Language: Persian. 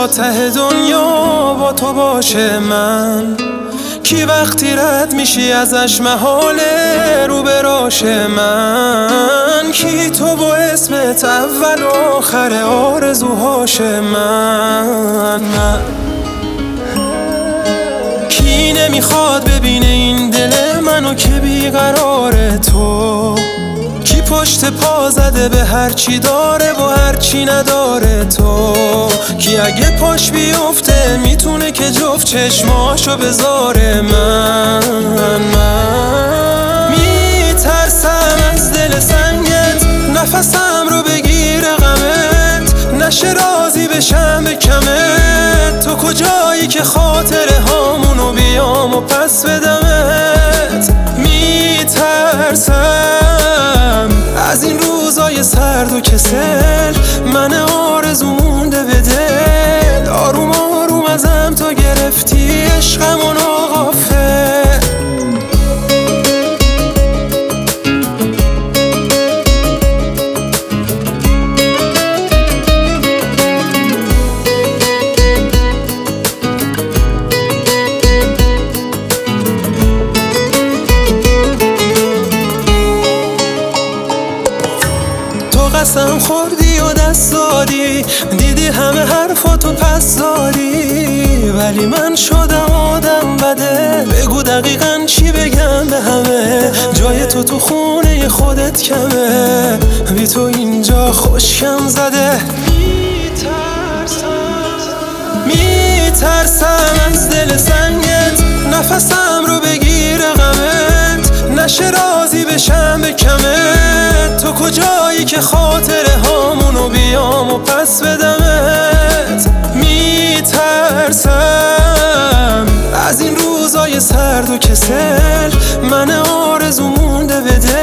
تا ته دنیا با تو باشه من؟ کی وقتی رد میشی ازش محاله رو براشه من؟ کی تو با اسمت اول و آخر آرزوهاشه من؟ کی نمیخواد ببینه این دل منو که بیقرار تو؟ کی پشت پا زده به هرچی داره و هرچی نداره تو؟ کی اگه پاش بیفته میتونه که جفت چشماشو بذاره من میترسم از دل سنگت نفسم رو بگیره غمت، نشه راضی بشم به کمت. تو کجایی که خاطره هامونو بیام و پس بدمت؟ میترسم از این روزای سرد و کسل، من آرزو مونده به دل. آروم آروم ازم تو گرفتی عشقمو ناغافل. قسم خوردی و دست دادی، دیدی همه حرفاتو پس دادی، ولی من شدم آدم بده. بگو دقیقاً چی بگم به همه؟ جای تو خونه خودت کمه، بی تو اینجا خوشکم زده. میترسم از دل سنگت نفسم رو بگیره غمت، نشه راضی بشم به کمت. تو کجایی که خاطره هامونو بیام و پس بدمت؟ میترسم از این روزای سرد و کسل، من آرزو مونده به دل.